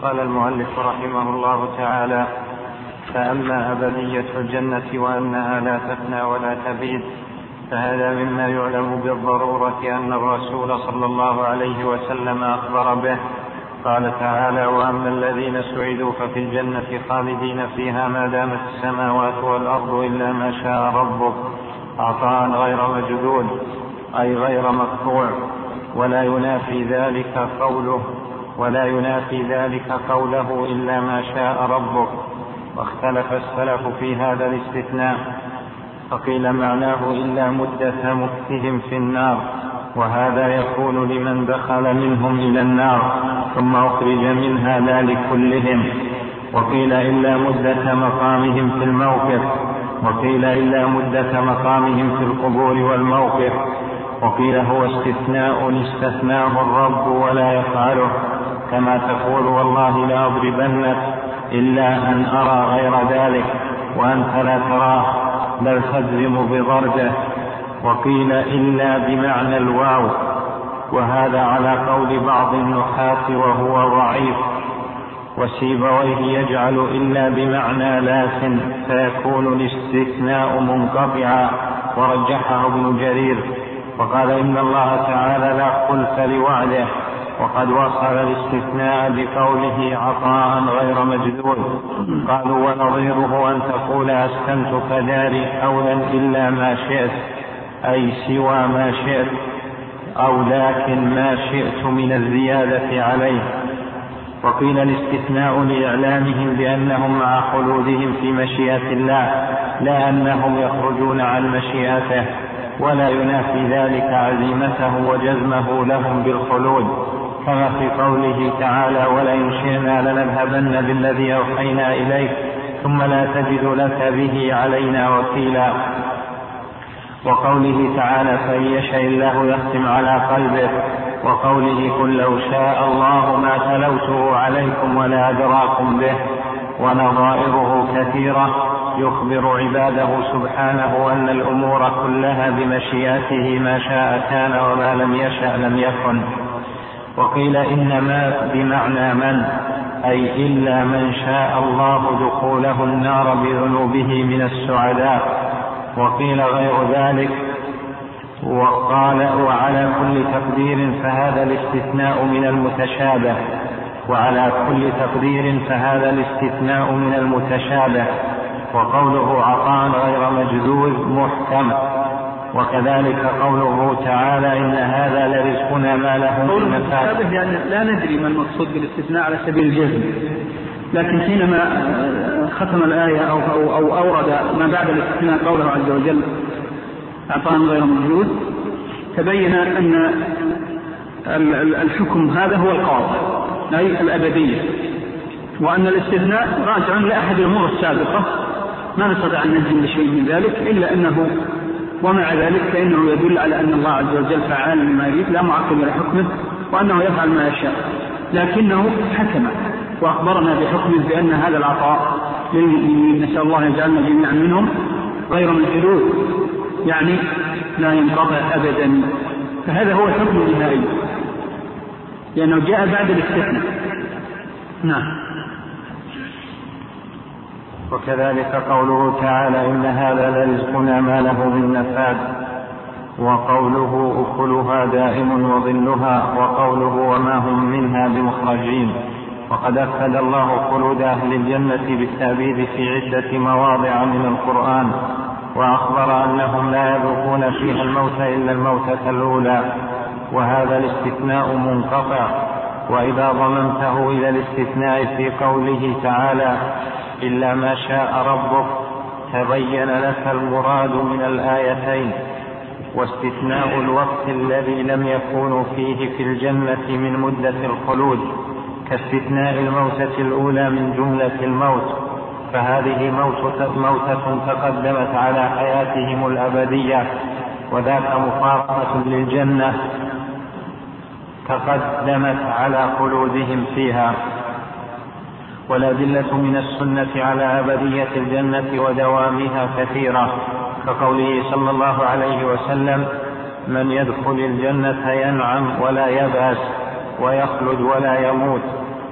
قال المؤلف رحمه الله تعالى: فأما أبدية الجنة وأنها لا تفنى ولا تبيد فهذا مما يعلم بالضرورة أن الرسول صلى الله عليه وسلم أخبر به. قال تعالى: وأما الذين سعدوا ففي الجنة خالدين فيها ما دامت السماوات والأرض إلا ما شاء ربك عطاء غير مجدود، أي غير مقطوع، ولا ينافي ذلك قوله إلا ما شاء ربك. واختلف السلف في هذا الاستثناء، فقيل معناه إلا مدة مكثهم في النار، وهذا يكون لمن دخل منهم إلى النار ثم أخرج منها لا لكلهم. وقيل إلا مدة مقامهم في الموقف، وقيل إلا مدة مقامهم في القبور والموقف، وقيل هو استثناء استثناه الرب ولا يفعله، كما تقول: والله لا أضربنك إلا أن أرى غير ذلك وأنت لا تراه بل تجزم بضربه. وقيل إلا بمعنى الواو، وهذا على قول بعض النحاة وهو ضعيف. وسيبويه يجعل إلا بمعنى لكن فيكون الاستثناء منقطعا، ورجحه ابن جرير، وقال: إن الله تعالى لا خلف لوعده، وقد وصل الاستثناء بقوله عطاء غير مجدود. قالوا: ونظيره أن تقول أسكنتك داري قولا إلا ما شئت، أي سوى ما شئت، أو لكن ما شئت من الزيادة عليه. وقيل الاستثناء لإعلامهم بأنهم مع خلودهم في مشيئة الله، لا أنهم يخرجون عن مشيئته، ولا ينافي ذلك عزيمته وجزمه لهم بالخلود، كما في قوله تعالى: ولئن شئنا لنذهبن بالذي أوحينا إليك ثم لا تجد لك به علينا وكيلا. وقوله تعالى: فإن يشاء الله يختم على قلبه، وقوله: قل لو شاء الله ما تلوته عليكم ولا أدراكم به. ونظائره كثيرة يخبر عباده سبحانه أن الأمور كلها بمشيئته، ما شاء كان وما لم يشأ لم يكن. وقيل إنما بمعنى من، أي إلا من شاء الله دخوله النار بذنوبه من السعداء. وقيل غير ذلك، وقال: وعلى كل تقدير فهذا الاستثناء من المتشابه، وعلى كل تقدير فهذا الاستثناء من المتشابه. وقوله عطاء غير مجدود محكم. وكذلك قوله تعالى: إن هذا لرزقنا ما له من نفاد. يعني لا ندري ما المقصود بالاستثناء على سبيل الجزم، لكن حينما ختم الآية أو أورد ما بعد الاستثناء قوله عز وجل عطاء غير مجدود، تبين أن الحكم هذا هو القاطع، أي الأبدية، وأن الاستثناء راجع لأحد الأمور السابقة ما نستطيع أن نجزم بشيء من ذلك، إلا أنه ومع ذلك فإنه يدل على أن الله عز وجل فعال لما يريد لا معقب لحكمه، وأنه يفعل ما يشاء، لكنه حكم وأخبرنا بحكمه بأن هذا العطاء للمؤمنين، نسأل الله يجعلنا جميعا منهم، غير مجدود، يعني لا ينقطع أبدا. فهذا هو الحكم النهائي لأنه جاء بعد الاستثناء. نعم. وكذلك قوله تعالى: إن هذا لرزقنا ما له من نفاد. وقوله: أكلها دائم وظلها. وقوله: وما هم منها بمخرجين. وقد أكد الله خلود أهل الجنة بالتأبيد في عدة مواضع من القرآن، وأخبر أنهم لا يذوقون فيها الموت إلا الموتة الأولى، وهذا الاستثناء منقطع. وإذا ضممته إلى الاستثناء في قوله تعالى: إلا ما شاء ربك، تبين لك المراد من الآيتين. واستثناء الوقت الذي لم يكونوا فيه في الجنة من مدة الخلود، كاستثناء الموتة الأولى من جملة الموت، فهذه موتة تقدمت على حياتهم الأبدية، وذاك مفارقة للجنة تقدمت على خلودهم فيها. والأدلة من السنة على أبدية الجنة ودوامها كثيرة، كقوله صلى الله عليه وسلم: من يدخل الجنة ينعم ولا يبأس ويخلد ولا يموت.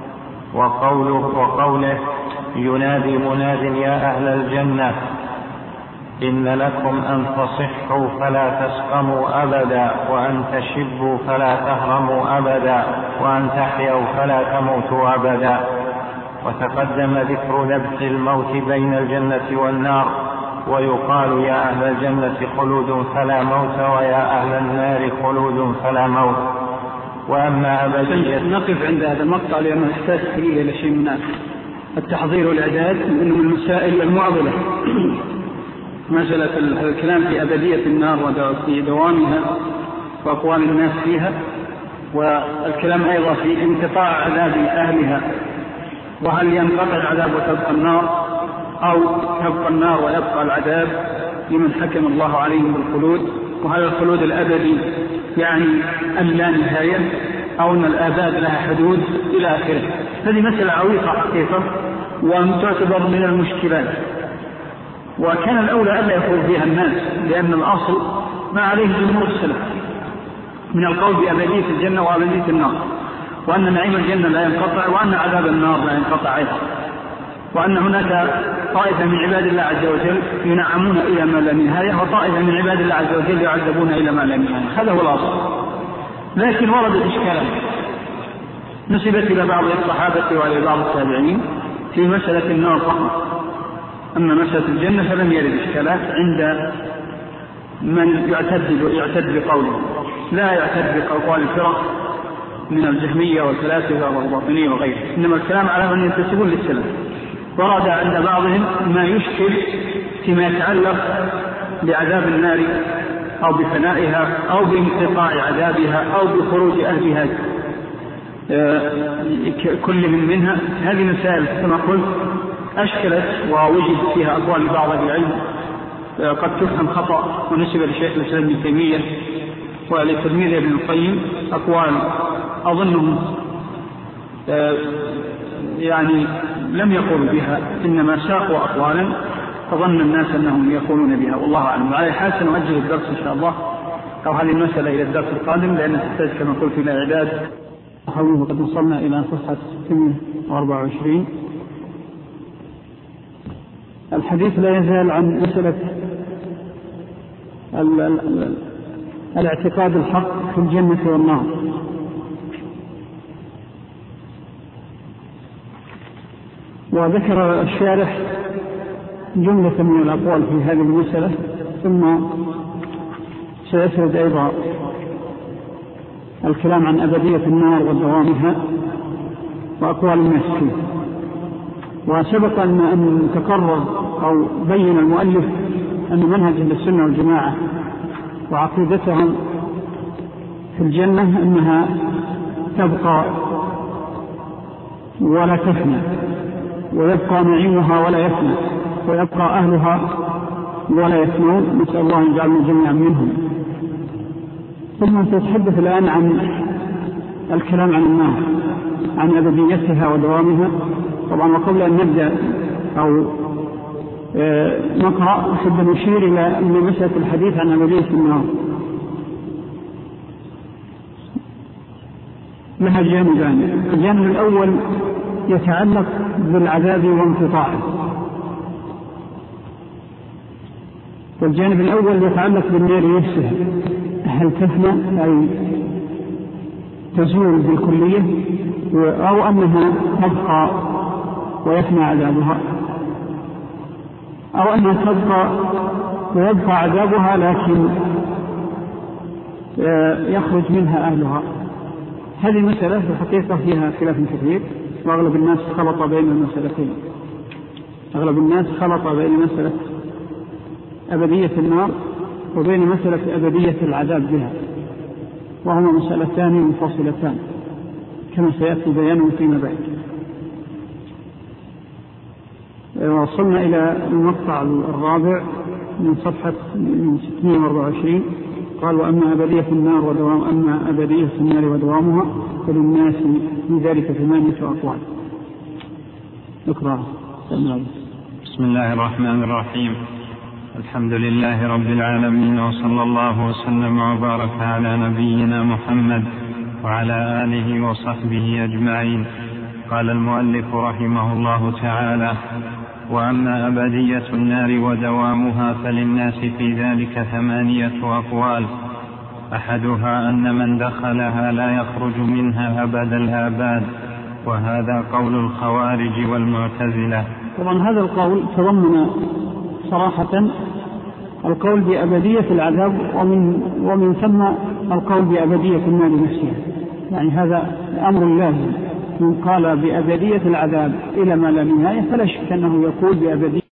وقوله ينادي مناد يا أهل الجنة إن لكم أن تصحوا فلا تسقموا أبدا، وأن تشبوا فلا تهرموا أبدا، وأن تحيوا فلا تموتوا أبدا. وتقدم ذكر لبس الموت بين الجنة والنار، ويقال يا أهل الجنة خلود فلا موت، ويا أهل النار خلود فلا موت. وأما أبدية نقف عند هذا المقطع لأنه يحتاج إلى شيء من التحضير والإعداد، لأنه من المسائل المعضلة مسألة الكلام في أبدية النار وفي دوامها وأقوال الناس فيها، والكلام أيضا في انقطاع عذاب أهلها، وهل ينقطع العذاب وتبقى النار، أو تبقى النار ويبقى العذاب لمن حكم الله عليهم بالخلود، وهل الخلود الأبدي يعني اللا نهاية، أو أن الآباد لها حدود إلى آخره. هذه مسألة عويصة حقيقة وتعتبر من المشكلات، وكان الأولى ألا يقول فيها الناس، لأن الأصل ما عليه جمهور السلف من القول بأبدية الجنة وأبدية النار، وأن نعيم الجنة لا ينقطع، وأن عذاب النار لا ينقطع أيضا، وأن هناك طائفة من عباد الله عز وجل ينعمون إلى ما لا نهاية، وطائفة من عباد الله عز وجل يعذبون إلى ما لا نهاية. هذا هو الأصل. لكن وردت إشكالات نسبت إلى بعض الصحابة وإلى بعض التابعين في مسألة النار فقط، أما مسألة الجنة فلم يرد إشكالات عند من يعتد بقوله، لا يعتد بقول الفرق من الجهمية والفلاسفة والباطنية وغيره، إنما الكلام على من ينتسبون للسلف. ورد عند بعضهم ما يشكل فيما يتعلق بعذاب النار أو بفنائها أو بانقطاع عذابها أو بخروج أهلها كل منها. هذه مسائل كما قلت أشكلت ووجد فيها أقوال بعض العلم قد تفهم خطأ، ونسب لشيخ الإسلام ابن تيمية ولتلميذه ابن القيم أقوال أظنهم يعني لم يقولوا بها، إنما ساقوا أقوالا فظن الناس أنهم يقولون بها، والله أعلم. على حال سنؤجل الدرس إن شاء الله أو هذه المسألة إلى الدرس القادم، لأن تحتاج كما قلت إلى إعداد. وقد وصلنا إلى صفحة 24. الحديث لا يزال عن مسألة الاعتقاد الحق في الجنة والنار. وذكر الشارح جملة من الأقوال في هذه المسألة، ثم سيسرد أيضا الكلام عن أبدية النار ودوامها وأقوال الناس فيه. وسبق أن تقرر أو بين المؤلف أن منهج السنة والجماعة وعقيدتهم في الجنة أنها تبقى ولا تفنى، ويبقى نعيمها ولا يفنى، ويبقى أهلها ولا يفنون، نسأل الله أن يجعلنا جميعا منهم. ثم تتحدث الآن عن الكلام عن النار، عن أبديتها ودوامها. طبعا وقبل أن نبدأ أو نقرأ أحب نشير إلى أن مسألة الحديث عن أبدية النار لها جانبان. الجانب الأول يتعلق بالعذاب وانقطاعه، والجانب الأول يتعلق بالنار نفسها، هل تفنى أي تزول بالكلية، أو أنها تبقى ويفنى عذابها، أو أنها تبقى ويبقى عذابها لكن يخرج منها أهلها. هذه مسألة في الحقيقة فيها خلاف كثير، وأغلب الناس خلط بين المسألتين. أغلب الناس خلط بين مسألة أبدية النار وبين مسألة أبدية العذاب بها، وهما مسألتان منفصلتان كما سيأتي بيانه فيما بعد. وصلنا إلى المقطع الرابع من صفحة 624. قال وأما أبدية النار ودوام، أما أبدية النار ودوامها فللناس في ذلك 8 أقوال. اقرأ. بسم الله الرحمن الرحيم. الحمد لله رب العالمين، وصلى الله وسلم وبارك على نبينا محمد وعلى آله وصحبه أجمعين. قال المؤلف رحمه الله تعالى: وأما أبدية النار ودوامها فللناس في ذلك 8 أقوال. أحدها أن من دخلها لا يخرج منها أبد الآباد، وهذا قول الخوارج والمعتزلة. طبعا هذا القول تضمن صراحة القول بأبدية العذاب ومن ثم القول بأبدية النار نفسها، يعني هذا أمر لازم. من قال بأبدية العذاب إلى ما لا نهاية فلا شك أنه يقول بأبدية.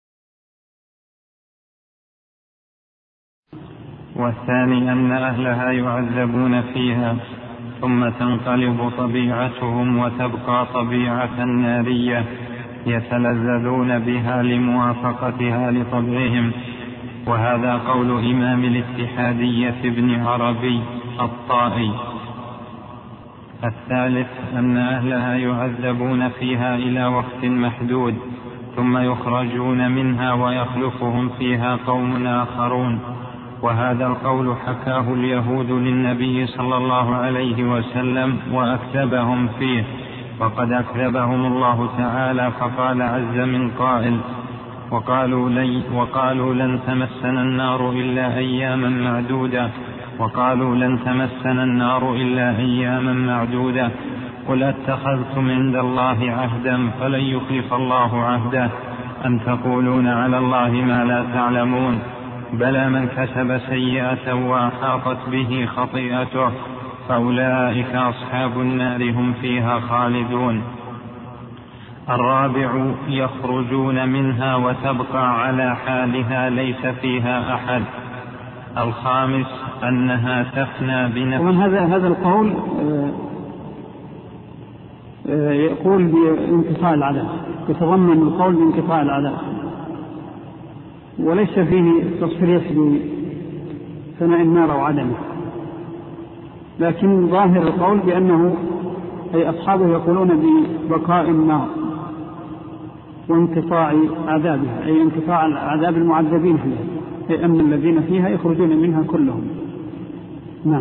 والثاني أن أهلها يعذبون فيها ثم تنقلب طبيعتهم وتبقى طبيعة نارية يتلذذون بها لموافقتها لطبعهم، وهذا قول إمام الاتحادية ابن عربي الطائي. الثالث أن أهلها يعذبون فيها إلى وقت محدود ثم يخرجون منها ويخلفهم فيها قوم آخرون، وهذا القول حكاه اليهود للنبي صلى الله عليه وسلم وأكذبهم فيه، وقد أكذبهم الله تعالى فقال عز من قائل: وقالوا لن تمسنا النار إلا أياما معدودة، وقالوا لن تمسنا النار إلا أياما معدودة، قل أتخذتم عند الله عهدا فلن يخلف الله عهده، أم تقولون على الله ما لا تعلمون، بلى من كسب سيئة وأحاطت به خطيئته فأولئك أصحاب النار هم فيها خالدون. الرابع يخرجون منها وتبقى على حالها ليس فيها أحد. الخامس أنها تفنى بنفسها. هذا القول يقول بانقطاع العذاب، يتضمن القول بانقطاع العذاب، وليس فيه تصريح بفناء النار أو عدمه، لكن ظاهر القول بأنه أي أصحابه يقولون ببقاء النار وانقطاع عذابها، أي انقطاع عذاب المعذبين فيها، أي أن الذين فيها يخرجون منها كلهم. نعم.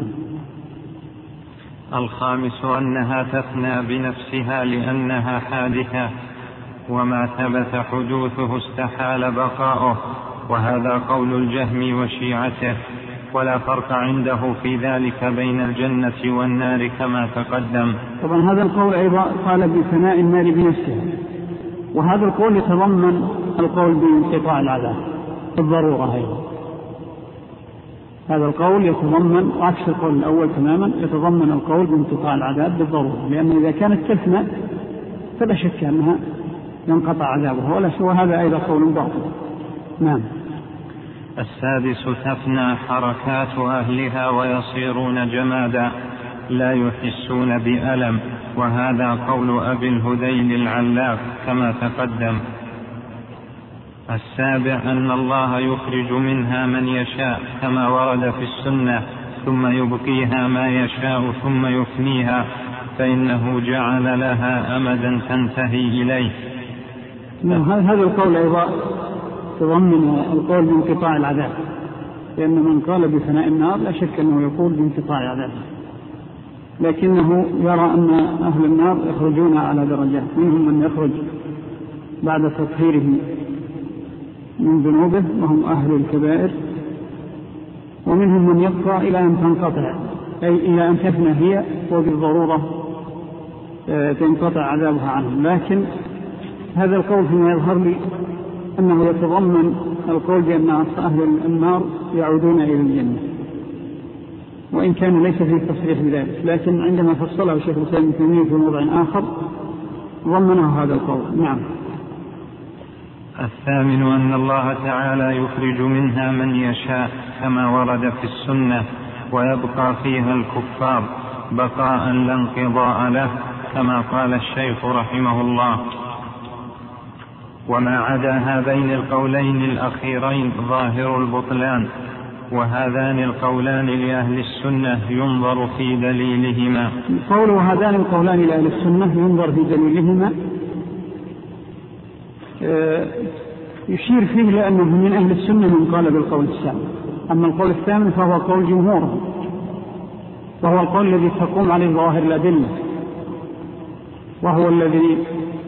الخامس أنها تفنى بنفسها لأنها حادثة، وما ثبت حدوثه استحال بقاؤه، وهذا قول الجهم وشيعته، ولا فرق عنده في ذلك بين الجنة والنار كما تقدم. طبعا هذا القول أيضا قال بفناء النار بنفسها، وهذا القول يتضمن القول بانقطاع العذاب بالضرورة أيضا. هذا القول يتضمن عكس القول الأول تماما، يتضمن القول بانقطاع العذاب بالضرورة، لأن إذا كانت تفنى فلا شك أنها ينقطع عذابها، ولا سوى هذا أيضا قول باطل. نعم. السادس تفنى حركات أهلها ويصيرون جمادا لا يحسون بألم، وهذا قول أبي الهذيل العلاف كما تقدم. السابع أن الله يخرج منها من يشاء كما ورد في السنة، ثم يبقيها ما يشاء ثم يفنيها، فإنه جعل لها أمدا تنتهي إليه. هذا القول أيضا تضمن القول بانقطاع العذاب، لأن من قال بفناء النار لا شك أنه يقول بانقطاع العذاب، لكنه يرى أن أهل النار يخرجون على درجات، منهم من يخرج بعد تطهيره من ذنوبه وهم أهل الكبائر، ومنهم من يبقى إلى أن تنقطع، أي إلى أن تفنى هي وبالضرورة تنقطع عذابها عنهم. لكن هذا القول فيما يظهر لي أنه يتضمن القول بأن أهل النار يعودون إلى الجنة، وإن كان ليس فيه تصريح بذلك، لكن عندما فصله شيخ الإسلام ابن تيمية في موضع آخر ضمنه هذا القول. نعم. الثامن أن الله تعالى يخرج منها من يشاء كما ورد في السنة، ويبقى فيها الكفار بقاء لا انقضاء له كما قال الشيخ رحمه الله. وما عدا هذين القولين الأخيرين ظاهر البطلان، وهذان القولان لأهل السنة ينظر في دليلهما. قول وهذان القولان لأهل السنة ينظر في دليلهما يشير فيه لأنه من أهل السنة من قال بالقول الثامن. أما القول الثامن فهو قول جمهورهم، وهو القول الذي تقوم عليه ظواهر الأدلة، وهو الذي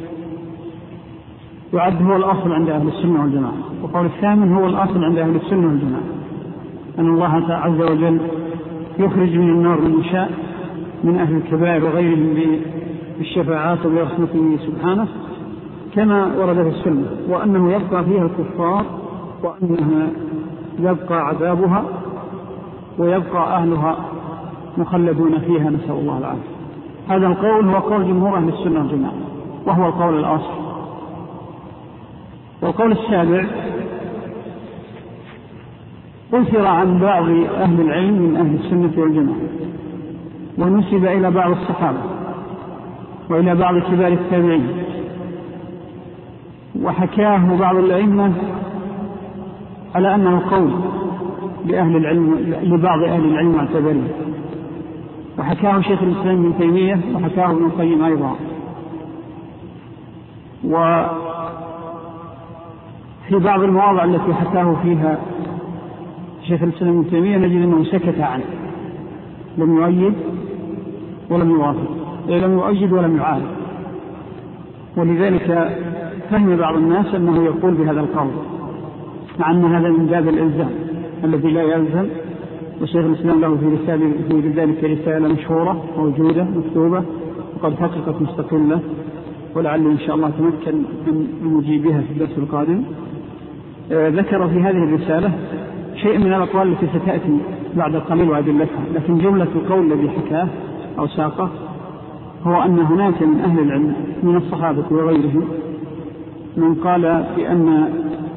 يعد هو الأصل عند أهل السنة والجماعة. وقول الثامن هو الأصل عند أهل السنة والجماعة، أن الله عز وجل يخرج من النار من يشاء من أهل الكبائر وغيرهم بالشفاعات وبرحمته سبحانه كما ورد في السنة، وأنه يبقى فيها الكفار وأنها يبقى عذابها ويبقى أهلها مخلدون فيها، نسأل الله العافية. هذا القول هو قول جمهور أهل السنة والجماعة، وهو القول الأصل. والقول السابع أثر عن بعض أهل العلم من أهل السنة والجماعة، ونسب إلى بعض الصحابة وإلى بعض كبار التابعين، وحكاه بعض الأئمة على أنه قول لأهل العلم لبعض أهل العلم معتبرين، وحكاه شيخ الإسلام ابن تيمية وحكاه ابن القيم أيضا. وفي بعض المواضع التي حكاه فيها شيخ الإسلام ابن تيمية نجد أنه سكت عنه، لم يؤيد ولم يوافق، لم يؤيد ولم يعارض. ولذلك فهم بعض الناس أنه يقول بهذا القول، مع أن هذا من باب الإلزام الذي لا يلزم. وشيخ الإسلام له في ذلك رسالة مشهورة موجودة مكتوبة وقد حققت مستقلة، ولعل إن شاء الله تمكن من مجيبها في الدرس القادم. ذكر في هذه الرسالة شيء من الأقوال التي ستأتي بعد قليل وأدلتها، لكن جملة القول الذي حكاه أو ساقه هو أن هناك من أهل العلم من الصحابة وغيرهم من قال بأن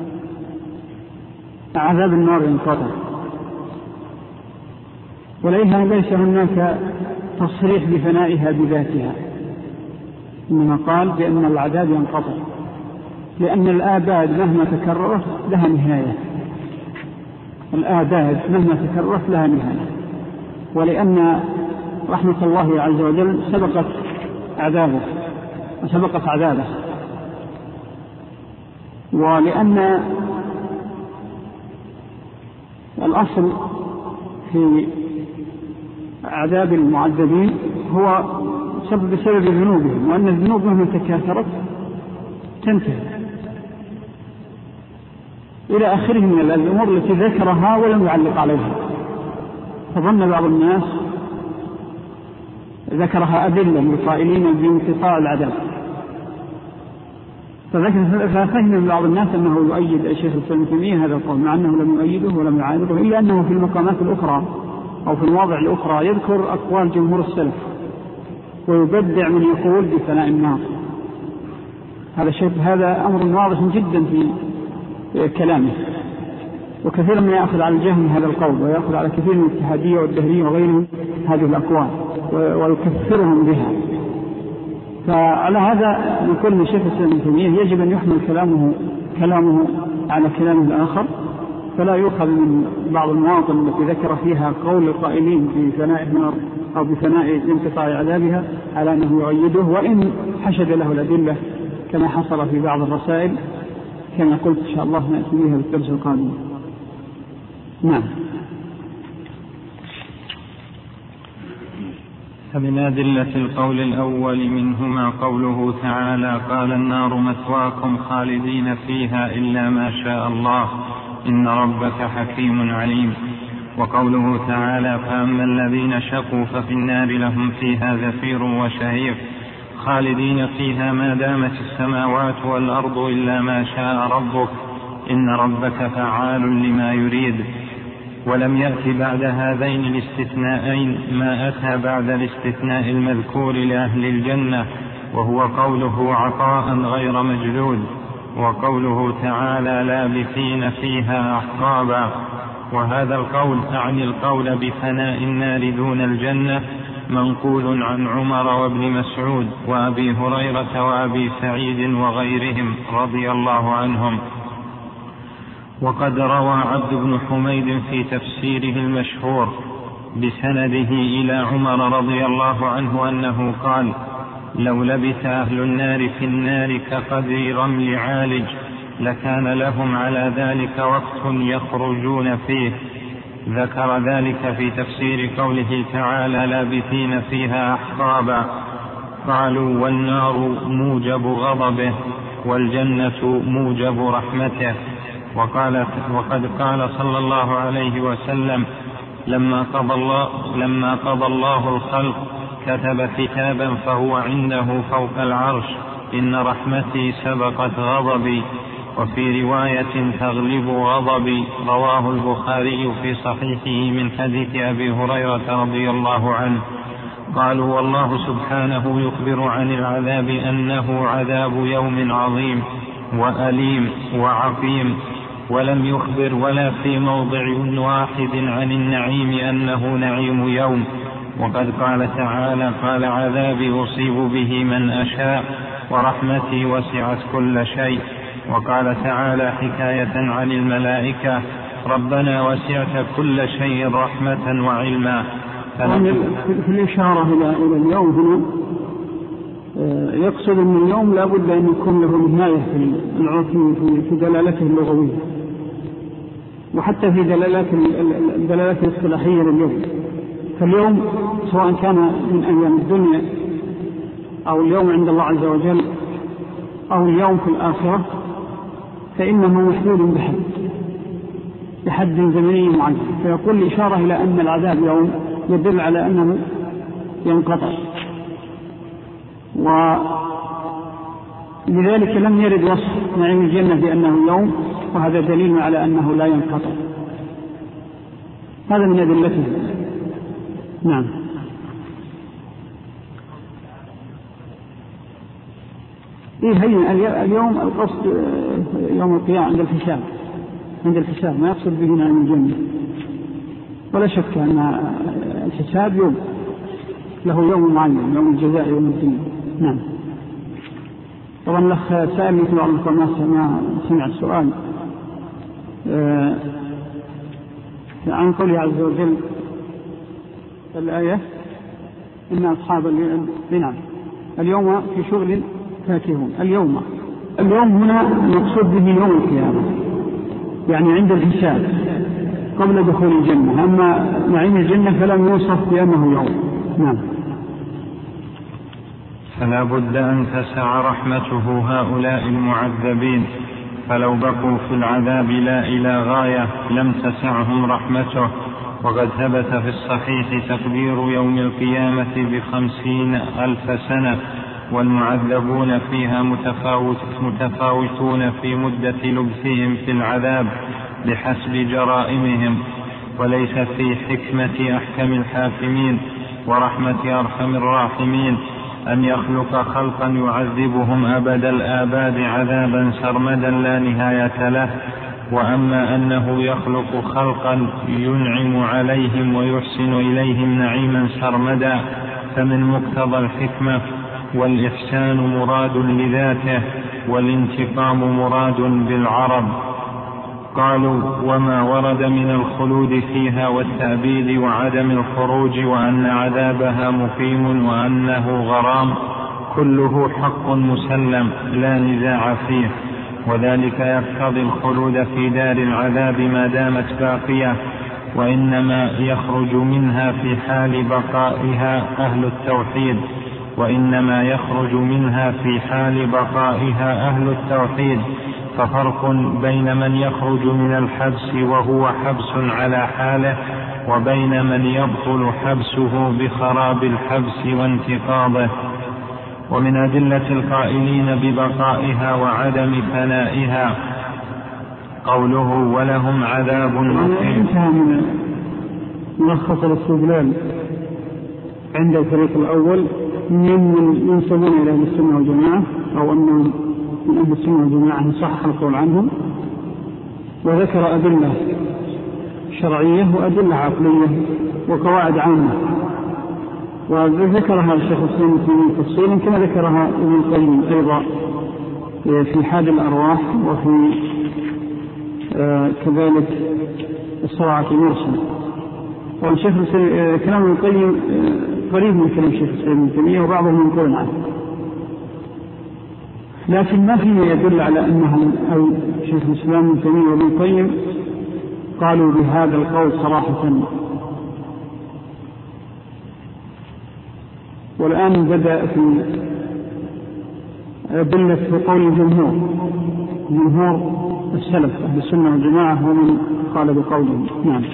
عذاب النار ينقطع، وليس هناك تصريح بفنائها بذاتها، إنما قال بأن العذاب ينقطع، لأن الآباد مهما تكررت لها نهاية، الآباد مهما تكررت لها نهاية، ولأن رحمة الله عز وجل سبقت عذابه، ولأن الأصل في عذاب المعذبين هو بسبب ذنوبهم، وأن الذنوب مهما تكاثرت تنتهي إلى آخره من الأمور التي ذكرها ولم يعلق عليها. فظن بعض الناس ذكرها أدلة للقائلين بانقطاع العذاب، ففهم بعض الناس أنه يؤيد الشيخ الإسلام ابن تيمية هذا القول، مع أنه لم يؤيده ولم يعارضه، إلا أنه في المقامات الأخرى أو في المواضع الأخرى يذكر أقوال جمهور السلف ويبدع من يقول بفناء النار. هذا أمر واضح جدا في كلامه، وكثيرا ما يأخذ على الجهم هذا القول، ويأخذ على كثير من الاتحادية والدهرية وغيرهم هذه الأقوال ويكثرهم بها. فعلى هذا نقول من شيخ الإسلام ابن تيمية يجب أن يحمل كلامه على كلام الآخر، فلا يؤخذ من بعض المواطن التي ذكر فيها قول القائلين بفناء النار أو بفناء انقطاع عذابها على أنه يؤيده، وإن حشد له الأدلة كما حصل في بعض الرسائل كما قلت إن شاء الله نأتي بها بالدرس القادم. نعم. فمن أدلة القول الأول منهما قوله تعالى: قال النار مثواكم خالدين فيها إلا ما شاء الله إن ربك حكيم عليم. وقوله تعالى: فأما الذين شقوا ففي النار لهم فيها زفير وشهيق خالدين فيها ما دامت السماوات والأرض إلا ما شاء ربك إن ربك فعال لما يريد. ولم يأتي بعد هذين الاستثناءين ما أتى بعد الاستثناء المذكور لأهل الجنة، وهو قوله عطاء غير مجدود، وقوله تعالى: لابثين فيها أحقابا. وهذا القول أعني القول بفناء النار دون الجنة منقول عن عمر وابن مسعود وأبي هريرة وأبي سعيد وغيرهم رضي الله عنهم. وقد روى عبد بن حميد في تفسيره المشهور بسنده إلى عمر رضي الله عنه أنه قال: لو لبث أهل النار في النار كقدر رمل عالج لكان لهم على ذلك وقت يخرجون فيه. ذكر ذلك في تفسير قوله تعالى: لابثين فيها أحقابا. قالوا والنار موجب غضبه والجنة موجب رحمته. وقد قال صلى الله عليه وسلم لما قضى الله الخلق كتب كتابا فهو عنده فوق العرش إن رحمتي سبقت غضبي، وفي رواية تغلب غضبي، رواه البخاري في صحيحه من حديث أبي هريرة رضي الله عنه. قالوا والله سبحانه يخبر عن العذاب أنه عذاب يوم عظيم وأليم وعقيم، ولم يخبر ولا في موضع واحد عن النعيم أنه نعيم يوم. وقد قال تعالى قال عذابي أصيب به من أشاء ورحمتي وسعت كل شيء. وقال تعالى حكاية عن الملائكة ربنا وسعت كل شيء رحمة وعلما. في الإشارة إلى اليوم هنا يقصد أن اليوم لا بد أن يكون له نهاية في دلالته اللغوية، وحتى في دلالات الاصطلاحية لليوم. فاليوم سواء كان من أيام الدنيا أو اليوم عند الله عز وجل أو اليوم في الآخرة فإنه محدود بحد زمني معين. فيقول الإشارة إلى أن العذاب يوم يدل على أنه ينقطع، ولذلك لم يرد وصف نعيم الجنة بأنه يوم، وهذا دليل على أنه لا ينقطع. هذا من أدلته. نعم. اليوم القصد يوم القيامة عند الحساب ما يقصد به نعيم الجنة، ولا شك أن الحساب يوم له يوم معين، يوم الجزاء يوم الدين. نعم. طبعا الأخ سائل مثل بعضكم ما سمع السؤال عن قوله عز وجل الآية إن أصحاب اليوم في شغل فاكهون. اليوم هنا مقصود به يوم القيامة، يعني عند الحساب قبل دخول الجنة. أما نعيم الجنة فلم يوصف بأنه يوم. نعم. فلا بد أن تسع رحمته هؤلاء المعذبين، فلو بقوا في العذاب لا إلى غاية لم تسعهم رحمته. وقد ثبت في الصحيح تقدير يوم القيامة ب50,000 سنة، والمعذبون فيها متفاوتون في مدة لبثهم في العذاب بحسب جرائمهم. وليس في حكمة أحكم الحاكمين ورحمة أرحم الراحمين أن يخلق خلقا يعذبهم أبد الآباد عذابا سرمدا لا نهاية له. وأما أنه يخلق خلقا ينعم عليهم ويحسن إليهم نعيما سرمدا فمن مقتضى الحكمة، والإحسان مراد لذاته والانتقام مراد بالعرب. قالوا وما ورد من الخلود فيها والتأبيد وعدم الخروج وأن عذابها مقيم وأنه غرام كله حق مسلم لا نزاع فيه، وذلك يقتضي الخلود في دار العذاب ما دامت باقية، وإنما يخرج منها في حال بقائها أهل التوحيد ففرق بين من يخرج من الحبس وهو حبس على حاله وبين من يبطل حبسه بخراب الحبس وانتقاضه. ومن أدلة القائلين ببقائها وعدم فنائها قوله ولهم عذاب مقيم. من ملخص الاستدلال عند الفريق الأول من ينسبون إلى أهل السنة والجماعة أو أنهم من أهل السنة والجماعة صح القول عنهم، وذكر أدلة شرعية وأدلة عقلية وقواعد عامة، وذكرها الشيخ الإسلام في تفصيلا كما ذكرها ابن القيم أيضا في حاد الأرواح، وفي كذلك الصراعة المرسل. والشيخ كلام ابن القيم قريب من كلام الشيخ الإسلام ابن تيمية وبعضهم ينقلون عنه، لكن ما فيه يدل على أنهم أو شيخ الإسلام ابن تيمية وابن القيم قالوا بهذا القول صراحة. والآن بدأ في أدلة قول الجمهور، جمهور السلف أهل السنة والجماعة ومن قال بقولهم. نعم.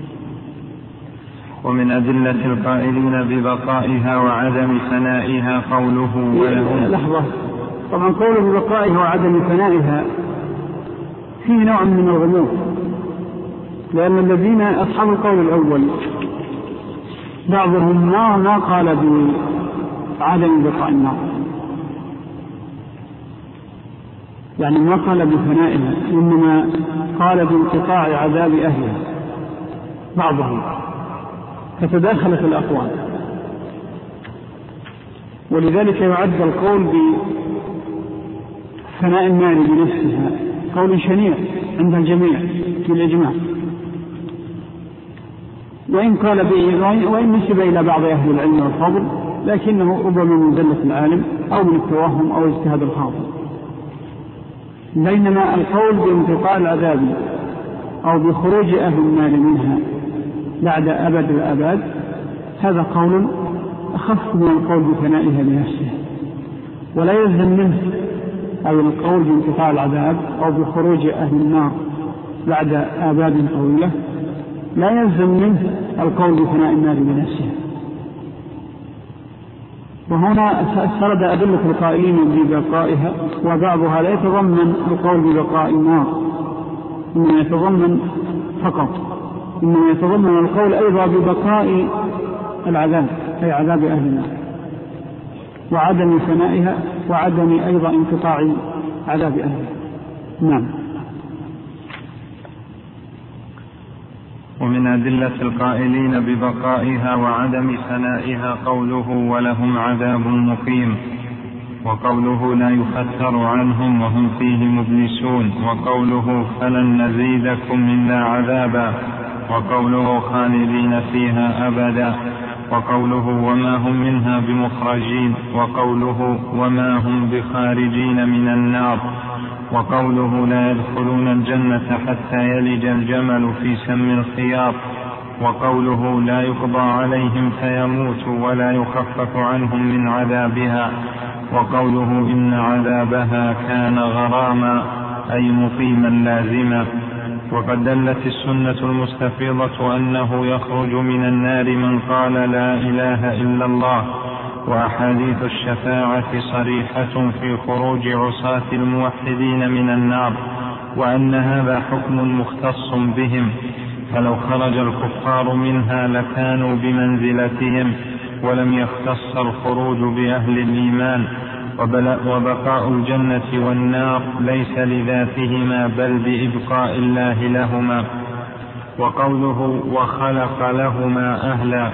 ومن أدلة القائلين ببقائها وعدم فنائها قوله ولهم. لحظة، طبعا قوله ببقائها وعدم فنائها فيه نوع من الغموض، لأن الذين أصحاب القول الأول بعضهم ما قال بعدم بقاء النار، يعني ما قال بفنائها، إنما قال بانقطاع عذاب أهلها بعضهم، فتداخلت الأقوال، ولذلك يعد القول بفناء النار بنفسها قول شنيع عند الجميع بالإجماع، وإن قال وإن نسب إلى بعض أهل العلم والفضل، لكنه ربما من زلة العالم أو من التوهم أو اجتهاد الخاطئ. بينما القول بانقطاع العذاب أو بخروج أهل النار منها بعد أبد الآباد هذا قول أخف من القول بفنائها بنفسه، ولا يلزم منه أو القول بانقطاع العذاب أو بخروج أهل النار بعد آباد طويلة لا يلزم منه القول بفناء النار بنفسه. وهنا سرد أدلة القائلين ببقائها، وبعضها لا يتضمن القول ببقاء النار، إنما يتضمن فقط، إنما يتضمن القول أيضا ببقاء العذاب أي عذاب أهل النار وعدم فنائها وعدم أيضا انقطاع عذاب أهلها. نعم. ومن أدلة القائلين ببقائها وعدم فنائها قوله ولهم عذاب مقيم، وقوله لا يفتر عنهم وهم فيه مبلسون، وقوله فلن نزيدكم إلا عذابا، وقوله خالدين فيها أبدا، وقوله وما هم منها بمخرجين، وقوله وما هم بخارجين من النار، وقوله لا يدخلون الجنة حتى يلج الجمل في سم الخياط، وقوله لا يقضى عليهم فيموتوا ولا يخفف عنهم من عذابها، وقوله إن عذابها كان غراما أي مقيما لازما. وقد دلت السنة المستفيضة أنه يخرج من النار من قال لا إله إلا الله، وأحاديث الشفاعة صريحة في خروج عصاة الموحدين من النار، وأن هذا حكم مختص بهم، فلو خرج الكفار منها لكانوا بمنزلتهم، ولم يختص الخروج بأهل الإيمان. وبقاء الجنة والنار ليس لذاتهما بل بإبقاء الله لهما. وقوله وخلق لهما أهلا،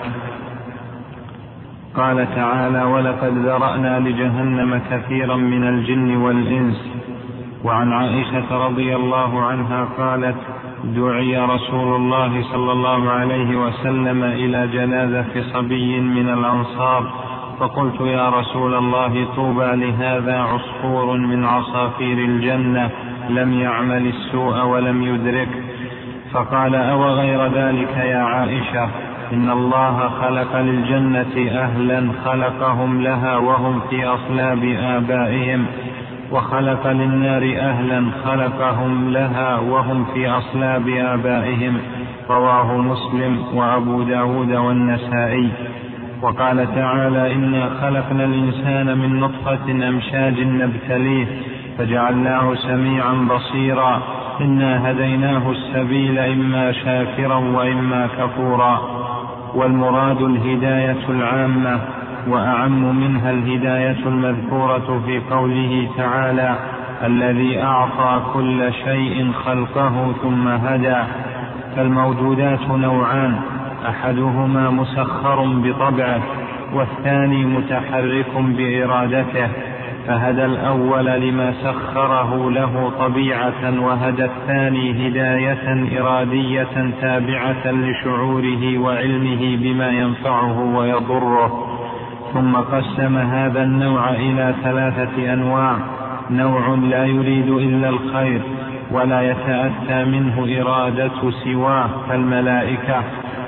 قال تعالى ولقد ذرأنا لجهنم كثيرا من الجن والإنس. وعن عائشة رضي الله عنها قالت دعي رسول الله صلى الله عليه وسلم إلى جنازة صبي من الأنصار، فقلت يا رسول الله طوبى لهذا عصفور من عصافير الجنة لم يعمل السوء ولم يدرك. فقال أو غير ذلك يا عائشة، إن الله خلق للجنة أهلا خلقهم لها وهم في أصلاب آبائهم، وخلق للنار أهلا خلقهم لها وهم في أصلاب آبائهم. رواه مسلم وأبو داود والنسائي. وقال تعالى إنا خلقنا الإنسان من نطفة أمشاج نبتليه فجعلناه سميعا بصيرا إنا هديناه السبيل إما شاكرا وإما كفورا. والمراد الهداية العامة، وأعم منها الهداية المذكورة في قوله تعالى الذي أعطى كل شيء خلقه ثم هدى. فالموجودات نوعان، أحدهما مسخر بطبعه والثاني متحرك بإرادته، فهدى الأول لما سخره له طبيعة، وهدى الثاني هداية إرادية تابعة لشعوره وعلمه بما ينفعه ويضره. ثم قسم هذا النوع إلى 3 أنواع: نوع لا يريد إلا الخير ولا يتأتى منه إرادة سواه كالملائكة،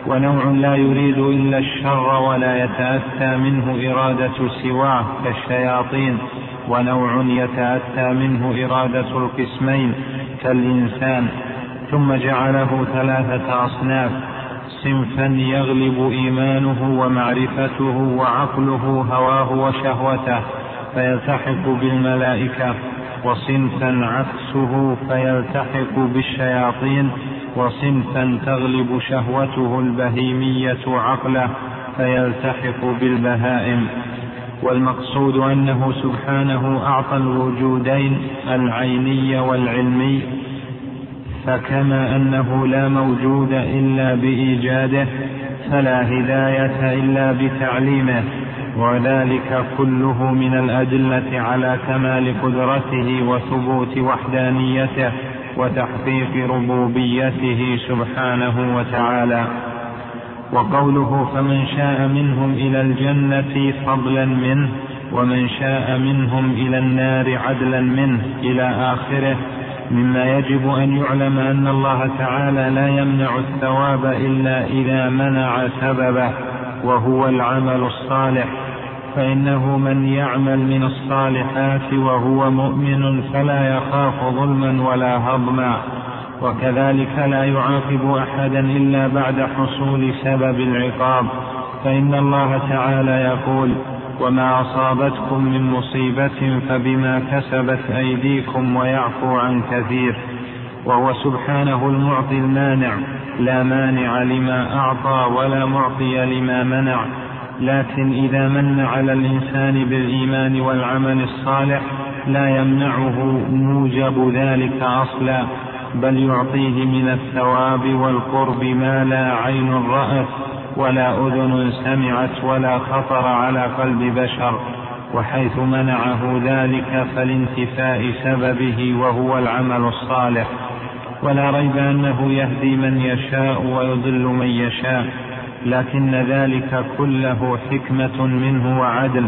ونوع لا يريد إلا الشر ولا يتأتى منه إرادة سواه كالشياطين، ونوع يتأتى منه إرادة القسمين كالإنسان. ثم جعله 3 أصناف: صنفا يغلب إيمانه ومعرفته وعقله هواه وشهوته فيلتحق بالملائكة، وصنفا عكسه فيلتحق بالشياطين، وصنفا تغلب شهوته البهيمية عقله فيلتحق بالبهائم. والمقصود أنه سبحانه أعطى الوجودين العيني والعلمي، فكما أنه لا موجود إلا بإيجاده فلا هداية إلا بتعليمه، وذلك كله من الأدلة على كمال قدرته وثبوت وحدانيته وتحقيق ربوبيته سبحانه وتعالى. وقوله: فمن شاء منهم إلى الجنة فضلا منه ومن شاء منهم إلى النار عدلا منه إلى آخره، مما يجب أن يعلم أن الله تعالى لا يمنع الثواب إلا إذا منع سببه وهو العمل الصالح، فإنه من يعمل من الصالحات وهو مؤمن فلا يخاف ظلما ولا هضما. وكذلك لا يعاقب أحدا إلا بعد حصول سبب العقاب، فإن الله تعالى يقول: وما أصابتكم من مصيبة فبما كسبت أيديكم ويعفو عن كثير. وهو سبحانه المعطي المانع، لا مانع لما أعطى ولا معطي لما منع، لكن إذا من على الإنسان بالإيمان والعمل الصالح لا يمنعه موجب ذلك أصلا، بل يعطيه من الثواب والقرب ما لا عين رأت ولا أذن سمعت ولا خطر على قلب بشر. وحيث منعه ذلك فلانتفاء سببه وهو العمل الصالح. ولا ريب أنه يهدي من يشاء ويضل من يشاء، لكن ذلك كله حكمة منه وعدل،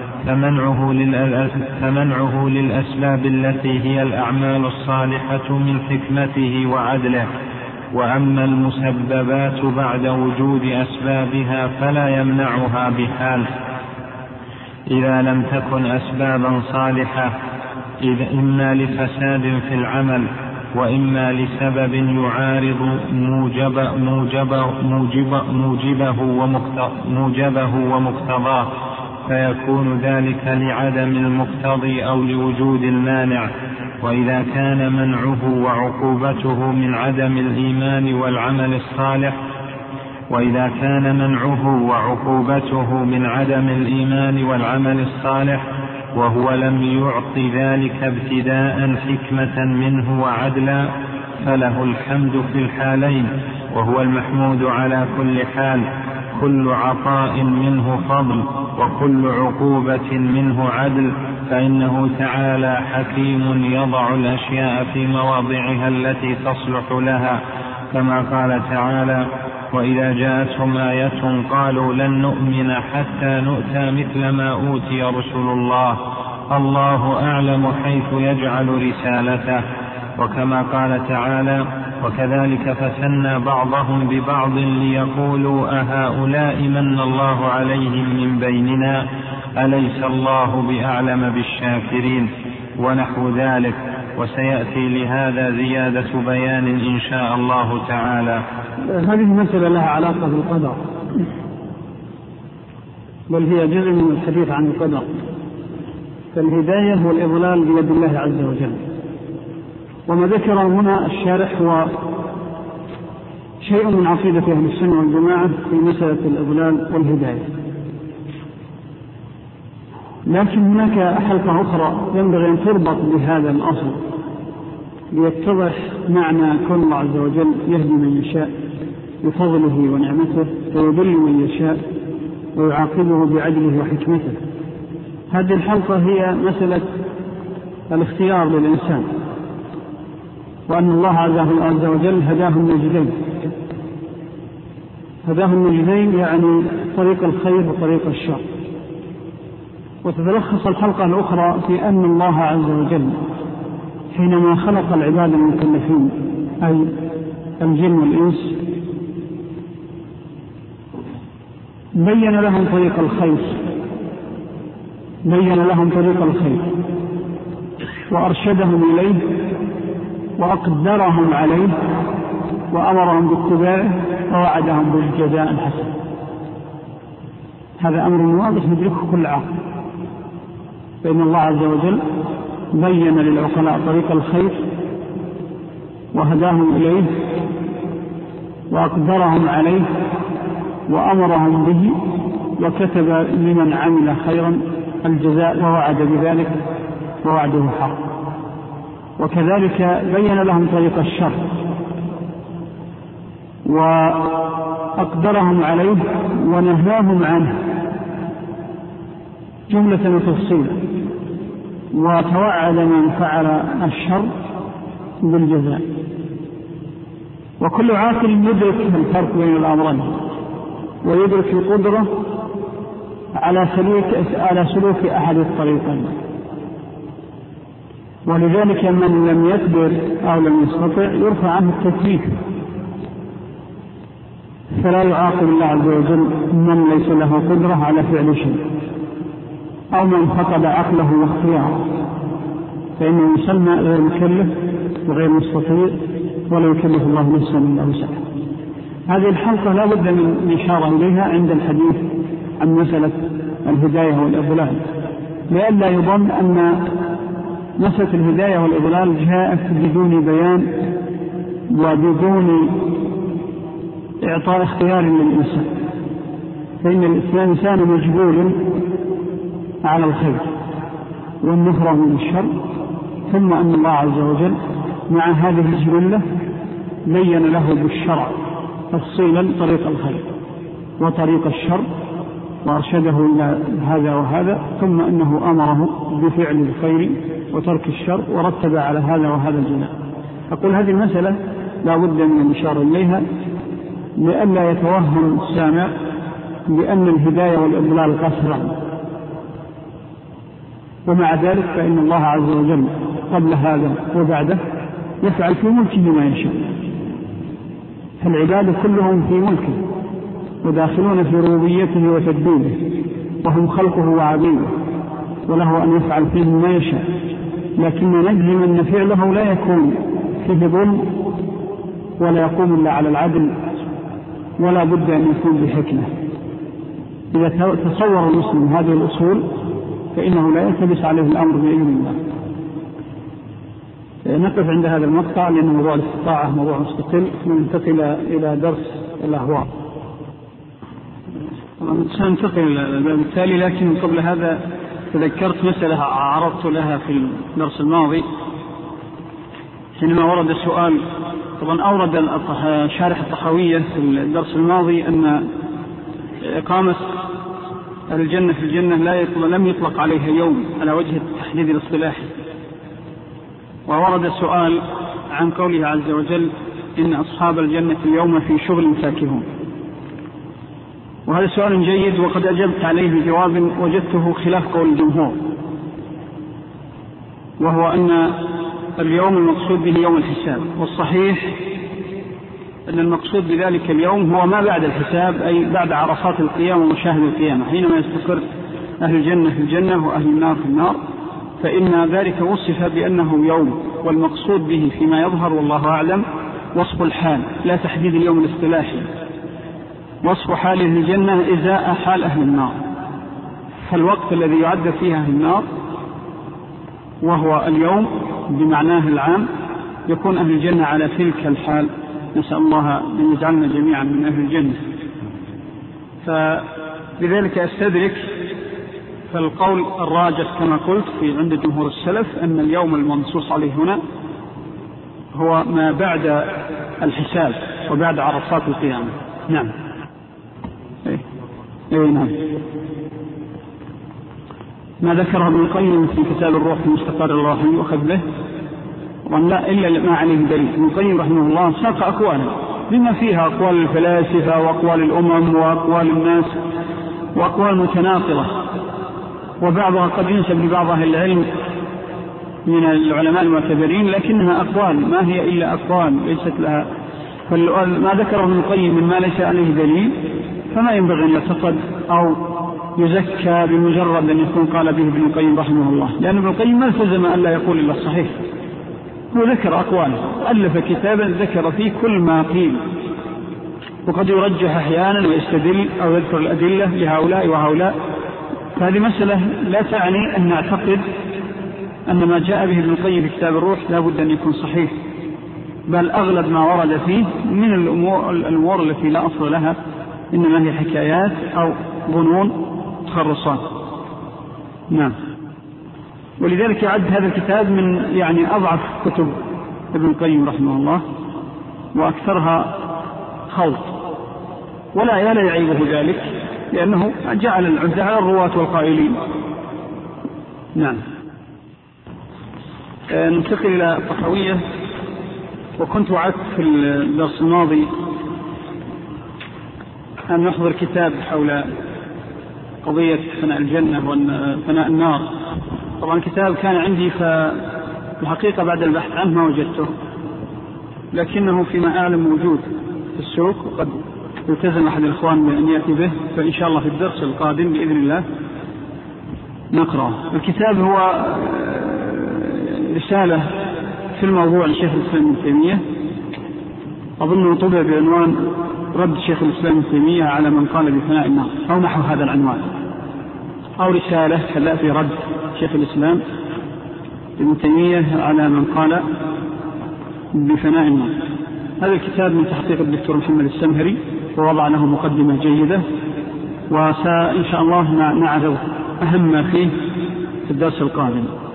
فمنعه للأسباب التي هي الأعمال الصالحة من حكمته وعدله. وأما المسببات بعد وجود أسبابها فلا يمنعها بحال، إذا لم تكن أسبابا صالحة، إما لفساد في العمل وإما لسبب يعارض موجبه ومقتضاه، فيكون ذلك لعدم المقتضي أو لوجود المانع. وإذا كان منعه وعقوبته من عدم الإيمان والعمل الصالح وهو لم يعط ذلك ابتداء حكمة منه وعدلا، فله الحمد في الحالين، وهو المحمود على كل حال. كل عطاء منه فضل وكل عقوبة منه عدل، فإنه تعالى حكيم يضع الأشياء في مواضعها التي تصلح لها، كما قال تعالى: وإذا جاءتهم آية قالوا لن نؤمن حتى نؤتى مثل ما أوتي رسل الله، الله أعلم حيث يجعل رسالته. وكما قال تعالى: وكذلك فتنا بعضهم ببعض ليقولوا أهؤلاء من الله عليهم من بيننا أليس الله بأعلم بالشاكرين، ونحو ذلك. وسيأتي لهذا زيادة بيان إن شاء الله تعالى. هذه مسألة لها علاقة بالقدر، بل هي جزء من الحديث عن القدر. فالهداية والإضلال بيد الله عز وجل. وما ذكر هنا الشارح هو شيء من عقيدة أهل السنة والجماعة في مسألة الإضلال والهداية. لكن هناك حلقة أخرى ينبغي أن تربط بهذا الأصل ليتضح معنى كون الله عز وجل يهدي من يشاء بفضله ونعمته ويضل من يشاء ويعاقبه بعدله وحكمته. هذه الحلقة هي مسألة الاختيار للإنسان، وأن الله عز وجل هداه النجدين يعني طريق الخير وطريق الشر. وتتلخص الحلقة الأخرى في أن الله عز وجل حينما خلق العباد المكلفين أي الجن والإنس بين لهم طريق الخير وأرشدهم إليه وأقدرهم عليه وأمرهم باتباعه ووعدهم بالجزاء الحسن. هذا أمر واضح يدركه كل عاقل، فإن الله عز وجل بين للعقلاء طريق الخير وهداهم إليه وأقدرهم عليه وأمرهم به وكتب لمن عمل خيرا الجزاء ووعد بذلك ووعده حق. وكذلك بين لهم طريق الشر وأقدرهم عليه ونهاهم عنه جملة وتفصيلا، وتوعد من فعل الشر بالجزاء. وكل عاقل يدرك الفرق بين الأمرين ويدرك القدرة على سلوك أحد الطريقين. ولذلك من لم يقدر أو لم يستطع يرفع عنه التكليف، فلا يعاقب الله عز وجل من ليس له قدرة على فعل شيء أو من فقد عقله واختياره، فإنه يسمى غير مكلف وغير مستطيع ولا يكلف الله نفسا إلا وسعها. هذه الحلقة لا بد من إشارة إليها عند الحديث عن مسألة الهداية والإضلال، لئلا يظن أن مسألة الهداية والإضلال جاءت بدون بيان وبدون إعطاء اختيار للإنسان، فإن الإنسان مجبول على الخير والنفرة من الشر، ثم أن الله عز وجل مع هذه الجبلة بين له بالشرع تفصيلا طريق الخير وطريق الشر وأرشده إلى هذا وهذا، ثم أنه أمره بفعل الخير وترك الشر ورتب على هذا وهذا الجزاء. أقول هذه المسألة لا بد من الإشارة إليها لئلا يتوهم السامع بأن الهداية والإضلال قصرا، ومع ذلك فإن الله عز وجل قبل هذا وبعده يفعل في ملكه ما يشاء، فالعباد كلهم في ملكه وداخلون في ربوبيته وتدبيره، وهم خلقه وعبيده، وله أن يفعل فيهم ما يشاء، لكن نجزم أن فعله لا يكون فيه ظلم ولا يقوم إلا على العدل، ولا بد أن يكون بحكمة. إذا تصور المسلم هذه الأصول فإنه لا يلتبس عليه الأمر بإذن الله. نقف عند هذا المقطع لأن موضوع الاستطاعة موضوع مستقل، وننتقل إلى درس الأهواء. سننتقل إلى الباب التالي، لكن قبل هذا تذكرت مسألة عرضت لها في الدرس الماضي حينما ورد السؤال. طبعا أورد شارح الطحاوية في الدرس الماضي أن إقامة الجنة في الجنة لم يطلق عليها يوم على وجه التحديد الاصطلاحي، وورد السؤال عن قوله عز وجل إن أصحاب الجنة اليوم في شغل فاكهون. وهذا سؤال جيد وقد أجبت عليه بجواب وجدته خلاف قول الجمهور، وهو أن اليوم المقصود به يوم الحساب، والصحيح أن المقصود بذلك اليوم هو ما بعد الحساب، أي بعد عرصات القيامة ومشاهد القيامة، حينما يستقر أهل الجنة في الجنة وأهل النار في النار، فإن ذلك وصف بأنه يوم، والمقصود به فيما يظهر والله أعلم وصف الحال لا تحديد اليوم الاصطلاحي، وصف حال أهل الجنة إزاء حال أهل النار، فالوقت الذي يعد فيه أهل النار وهو اليوم بمعناه العام يكون أهل الجنة على تلك الحال، نسأل الله أن يجعلنا جميعا من أهل الجنة. فلذلك أستدرك فالقول الراجح كما قلت في عند جمهور السلف أن اليوم المنصوص عليه هنا هو ما بعد الحساب وبعد عرصات القيامة. نعم. نعم. ما ذكره ابن القيم في كتاب الروح المستقر الراحي وأخذ به وأن لا إلا ما عليه دليل. ابن القيم رحمه الله ساق أقوالا بما فيها أقوال الفلاسفة وأقوال الأمم وأقوال الناس وأقوال متناقضة، وبعضها قد ينسب لبعض أهل العلم من العلماء المعتبرين، لكنها أقوال ما هي إلا أقوال ليست لها. ما ذكره ابن القيم مما ليس عليه دليل فما ينبغي أن يعتقد أو يزكى بمجرد أن يكون قال به ابن القيم رحمه الله، لأن ابن القيم ما التزم ألا يقول إلا الصحيح، هو ذكر أقواله، ألف كتابا ذكر فيه كل ما قيل، وقد يرجح أحيانا ويستدل أو يذكر الأدلة لهؤلاء وهؤلاء. فهذه مسألة لا تعني أن نعتقد أن ما جاء به ابن القيم في كتاب الروح لا بد أن يكون صحيح، بل أغلب ما ورد فيه من الأمور التي لا أصل لها، إنما هي حكايات أو ظنون تخرصات. نعم. ولذلك يعد هذا الكتاب من يعني أضعف كتب ابن القيم رحمه الله، وأكثرها خلط، ولا يعيبه ذلك، لأنه جعل العهدة على الرواة والقائلين. نعم. ننتقل إلى الطحاوية. وكنت وعدت في الدرس الماضي أن نحضر كتاب حول قضية فناء الجنة وفناء النار. طبعا الكتاب كان عندي، فالحقيقة بعد البحث عنه ما وجدته، لكنه فيما أعلم موجود في السوق، وقد يلتزم أحد الإخوان بأن يأتي به، فإن شاء الله في الدرس القادم بإذن الله نقرأ. الكتاب هو رسالة في الموضوع لشيخ الإسلام ابن تيمية، أظنه طبع بعنوان رد شيخ الإسلام ابن تيمية على من قال بفناء النار، أو نحو هذا العنوان، أو رسالة كذا في رد شيخ الإسلام ابن تيمية على من قال بفناء النار. هذا الكتاب من تحقيق الدكتور محمد السمهري، ووضع له مقدمة جيدة، وسإن شاء الله نعرض أهم ما فيه في الدرس القادم.